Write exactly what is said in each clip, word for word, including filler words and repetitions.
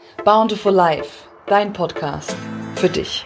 Bountiful Life, dein Podcast für dich.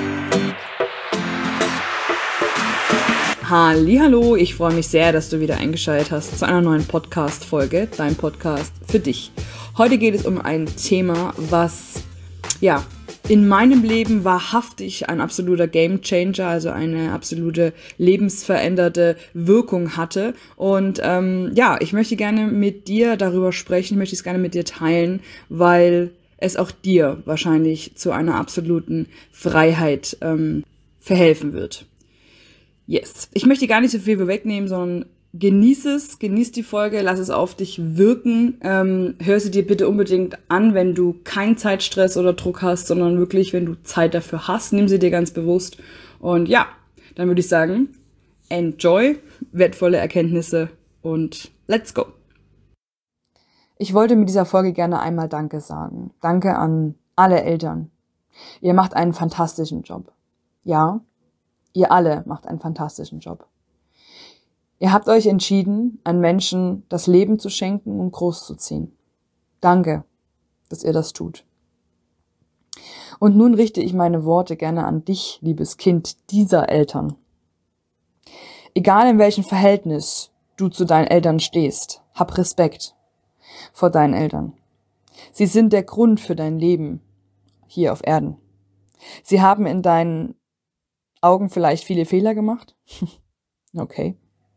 Hallihallo, ich freue mich sehr, dass du wieder eingeschaltet hast zu einer neuen Podcast-Folge, dein Podcast für dich. Heute geht es um ein Thema, was ja in meinem Leben wahrhaftig ein absoluter Gamechanger, also eine absolute lebensveränderte Wirkung hatte. Und ähm, ja, ich möchte gerne mit dir darüber sprechen, ich möchte es gerne mit dir teilen, weil es auch dir wahrscheinlich zu einer absoluten Freiheit ähm, verhelfen wird. Yes. Ich möchte gar nicht so viel wegnehmen, sondern genieß es, genieß die Folge, lass es auf dich wirken. Ähm, hör sie dir bitte unbedingt an, wenn du keinen Zeitstress oder Druck hast, sondern wirklich, wenn du Zeit dafür hast, nimm sie dir ganz bewusst. Und ja, dann würde ich sagen, enjoy, wertvolle Erkenntnisse und let's go. Ich wollte mit dieser Folge gerne einmal Danke sagen. Danke an alle Eltern. Ihr macht einen fantastischen Job. Ja, ihr alle macht einen fantastischen Job. Ihr habt euch entschieden, einem Menschen das Leben zu schenken und großzuziehen. Danke, dass ihr das tut. Und nun richte ich meine Worte gerne an dich, liebes Kind dieser Eltern. Egal in welchem Verhältnis du zu deinen Eltern stehst, hab Respekt vor deinen Eltern. Sie sind der Grund für dein Leben hier auf Erden. Sie haben in deinen Augen vielleicht viele Fehler gemacht. Okay.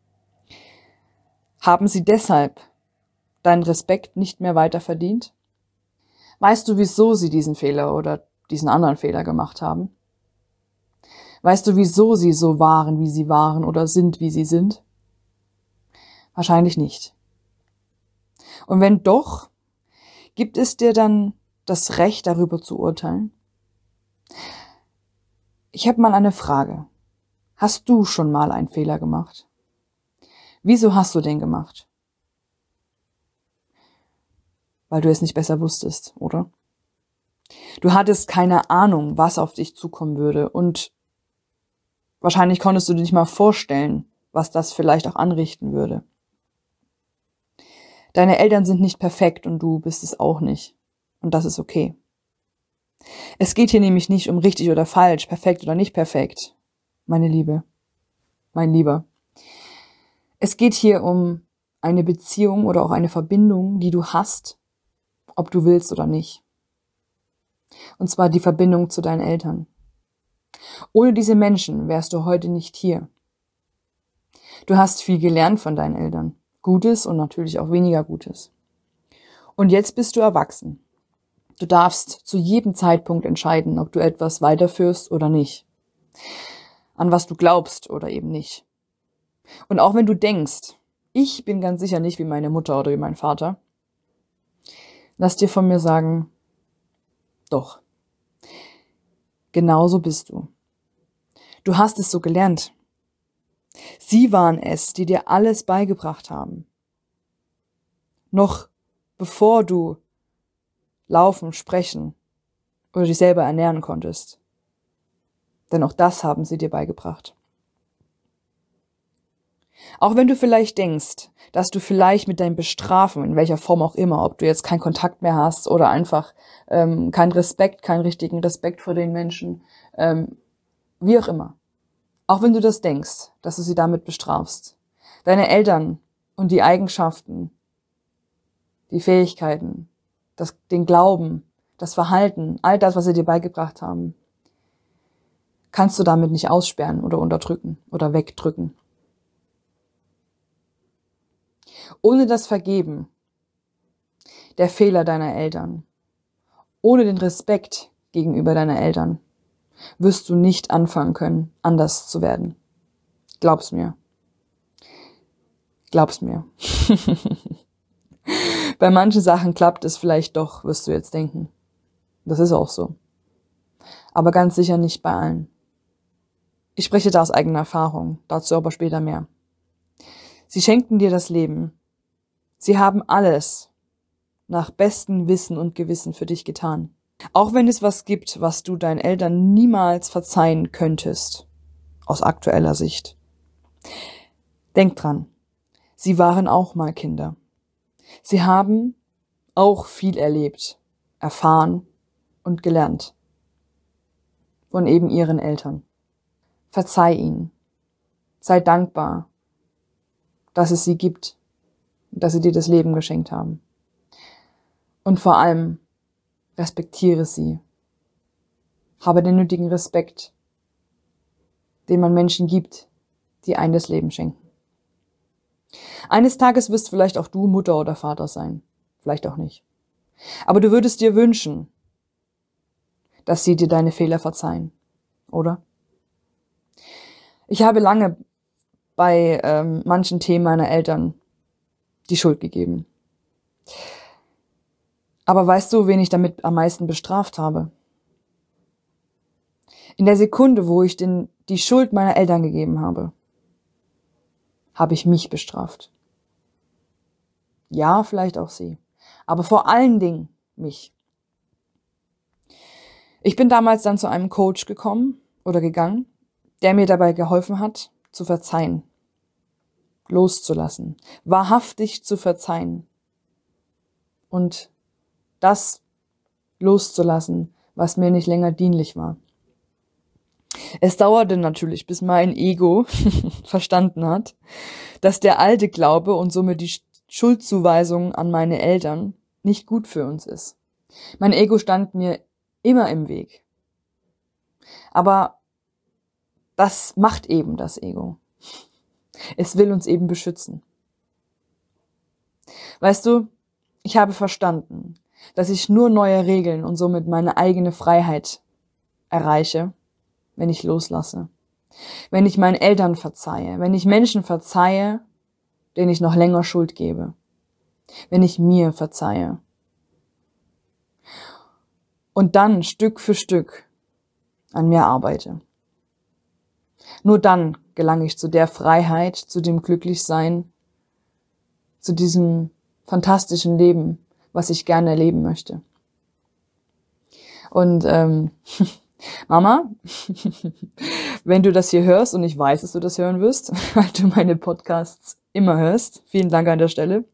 Haben sie deshalb deinen Respekt nicht mehr weiter verdient? Weißt du, wieso sie diesen Fehler oder diesen anderen Fehler gemacht haben? Weißt du, wieso sie so waren, wie sie waren oder sind, wie sie sind? Wahrscheinlich nicht. Und wenn doch, gibt es dir dann das Recht, darüber zu urteilen? Ich habe mal eine Frage. Hast du schon mal einen Fehler gemacht? Wieso hast du den gemacht? Weil du es nicht besser wusstest, oder? Du hattest keine Ahnung, was auf dich zukommen würde und wahrscheinlich konntest du dir nicht mal vorstellen, was das vielleicht auch anrichten würde. Deine Eltern sind nicht perfekt und du bist es auch nicht. Und das ist okay. Es geht hier nämlich nicht um richtig oder falsch, perfekt oder nicht perfekt, meine Liebe, mein Lieber. Es geht hier um eine Beziehung oder auch eine Verbindung, die du hast, ob du willst oder nicht. Und zwar die Verbindung zu deinen Eltern. Ohne diese Menschen wärst du heute nicht hier. Du hast viel gelernt von deinen Eltern. Gutes und natürlich auch weniger Gutes. Und jetzt bist du erwachsen. Du darfst zu jedem Zeitpunkt entscheiden, ob du etwas weiterführst oder nicht. An was du glaubst oder eben nicht. Und auch wenn du denkst, ich bin ganz sicher nicht wie meine Mutter oder wie mein Vater, lass dir von mir sagen, doch. Genauso bist du. Du hast es so gelernt. Sie waren es, die dir alles beigebracht haben. Noch bevor du laufen, sprechen oder dich selber ernähren konntest. Denn auch das haben sie dir beigebracht. Auch wenn du vielleicht denkst, dass du vielleicht mit deinem Bestrafen, in welcher Form auch immer, ob du jetzt keinen Kontakt mehr hast oder einfach ähm, keinen Respekt, keinen richtigen Respekt vor den Menschen, ähm, wie auch immer. Auch wenn du das denkst, dass du sie damit bestrafst. Deine Eltern und die Eigenschaften, die Fähigkeiten, das, den Glauben, das Verhalten, all das, was sie dir beigebracht haben, kannst du damit nicht aussperren oder unterdrücken oder wegdrücken. Ohne das Vergeben der Fehler deiner Eltern, ohne den Respekt gegenüber deiner Eltern, wirst du nicht anfangen können, anders zu werden. Glaub's mir. Glaub's mir. Bei manchen Sachen klappt es vielleicht doch, wirst du jetzt denken. Das ist auch so. Aber ganz sicher nicht bei allen. Ich spreche da aus eigener Erfahrung, dazu aber später mehr. Sie schenkten dir das Leben. Sie haben alles nach bestem Wissen und Gewissen für dich getan. Auch wenn es was gibt, was du deinen Eltern niemals verzeihen könntest, aus aktueller Sicht. Denk dran, sie waren auch mal Kinder. Sie haben auch viel erlebt, erfahren und gelernt. Von eben ihren Eltern. Verzeih ihnen. Sei dankbar, dass es sie gibt, dass sie dir das Leben geschenkt haben. Und vor allem, respektiere sie. Habe den nötigen Respekt, den man Menschen gibt, die einem das Leben schenken. Eines Tages wirst vielleicht auch du Mutter oder Vater sein. Vielleicht auch nicht. Aber du würdest dir wünschen, dass sie dir deine Fehler verzeihen, oder? Ich habe lange bei ähm, manchen Themen meiner Eltern die Schuld gegeben. Aber weißt du, wen ich damit am meisten bestraft habe? In der Sekunde, wo ich den, die Schuld meiner Eltern gegeben habe, habe ich mich bestraft. Ja, vielleicht auch sie. Aber vor allen Dingen mich. Ich bin damals dann zu einem Coach gekommen oder gegangen, der mir dabei geholfen hat, zu verzeihen, loszulassen, wahrhaftig zu verzeihen und das loszulassen, was mir nicht länger dienlich war. Es dauerte natürlich, bis mein Ego verstanden hat, dass der alte Glaube und somit die Schuldzuweisung an meine Eltern nicht gut für uns ist. Mein Ego stand mir immer im Weg. Aber das macht eben das Ego. Es will uns eben beschützen. Weißt du, ich habe verstanden, dass ich nur neue Regeln und somit meine eigene Freiheit erreiche, wenn ich loslasse. Wenn ich meinen Eltern verzeihe. Wenn ich Menschen verzeihe, denen ich noch länger Schuld gebe. Wenn ich mir verzeihe. Und dann Stück für Stück an mir arbeite. Nur dann gelange ich zu der Freiheit, zu dem Glücklichsein, zu diesem fantastischen Leben, was ich gerne leben möchte. Und ähm, Mama, wenn du das hier hörst, und ich weiß, dass du das hören wirst, weil du meine Podcasts immer hörst, vielen Dank an der Stelle.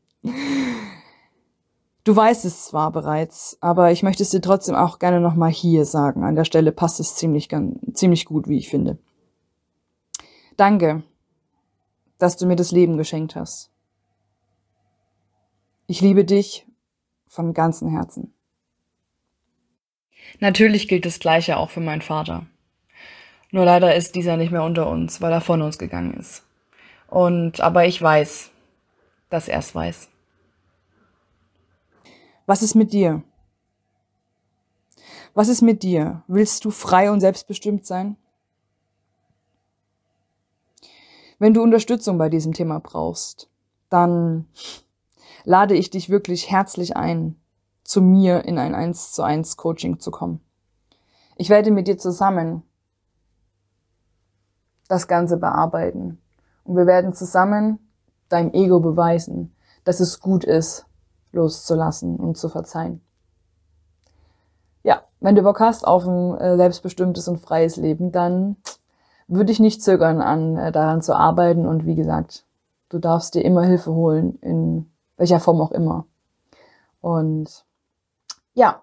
Du weißt es zwar bereits, aber ich möchte es dir trotzdem auch gerne nochmal hier sagen. An der Stelle passt es ziemlich, ziemlich gut, wie ich finde. Danke, dass du mir das Leben geschenkt hast. Ich liebe dich von ganzem Herzen. Natürlich gilt das Gleiche auch für meinen Vater. Nur leider ist dieser nicht mehr unter uns, weil er von uns gegangen ist. Und, aber ich weiß, dass er es weiß. Was ist mit dir? Was ist mit dir? Willst du frei und selbstbestimmt sein? Wenn du Unterstützung bei diesem Thema brauchst, dann lade ich dich wirklich herzlich ein, zu mir in ein eins zu eins Coaching zu kommen. Ich werde mit dir zusammen das Ganze bearbeiten. Und wir werden zusammen deinem Ego beweisen, dass es gut ist, loszulassen und zu verzeihen. Ja, wenn du Bock hast auf ein äh, selbstbestimmtes und freies Leben, dann würde ich nicht zögern, an äh, daran zu arbeiten. Und wie gesagt, du darfst dir immer Hilfe holen, in welcher Form auch immer. Und ja,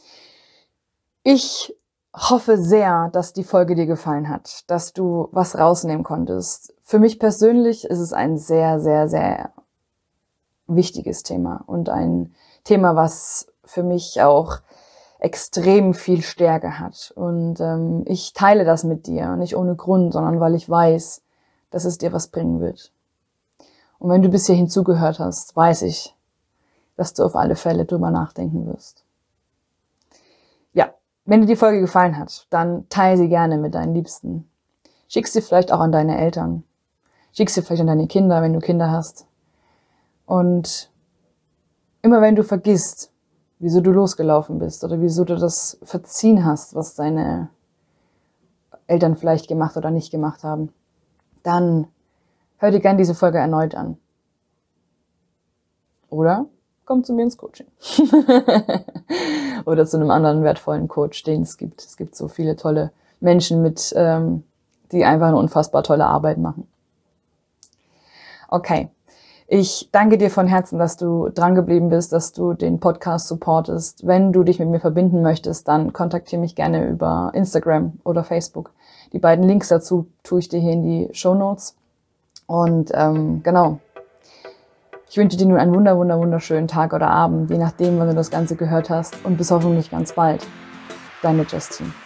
ich hoffe sehr, dass die Folge dir gefallen hat, dass du was rausnehmen konntest. Für mich persönlich ist es ein sehr, sehr, sehr wichtiges Thema und ein Thema, was für mich auch extrem viel Stärke hat. Und ähm, ich teile das mit dir, nicht ohne Grund, sondern weil ich weiß, dass es dir was bringen wird. Und wenn du bis hierhin zugehört hast, weiß ich, dass du auf alle Fälle drüber nachdenken wirst. Ja, wenn dir die Folge gefallen hat, dann teile sie gerne mit deinen Liebsten. Schick sie vielleicht auch an deine Eltern. Schick sie vielleicht an deine Kinder, wenn du Kinder hast. Und immer wenn du vergisst, wieso du losgelaufen bist oder wieso du das verziehen hast, was deine Eltern vielleicht gemacht oder nicht gemacht haben, dann hör dir gerne diese Folge erneut an. Oder komm zu mir ins Coaching. Oder zu einem anderen wertvollen Coach, den es gibt. Es gibt so viele tolle Menschen, mit, ähm, die einfach eine unfassbar tolle Arbeit machen. Okay. Ich danke dir von Herzen, dass du dran geblieben bist, dass du den Podcast supportest. Wenn du dich mit mir verbinden möchtest, dann kontaktiere mich gerne über Instagram oder Facebook. Die beiden Links dazu tue ich dir hier in die Shownotes. Und ähm, genau, ich wünsche dir nun einen wunder, wunder, wunderschönen Tag oder Abend, je nachdem, wann du das Ganze gehört hast. Und bis hoffentlich ganz bald. Deine Justine.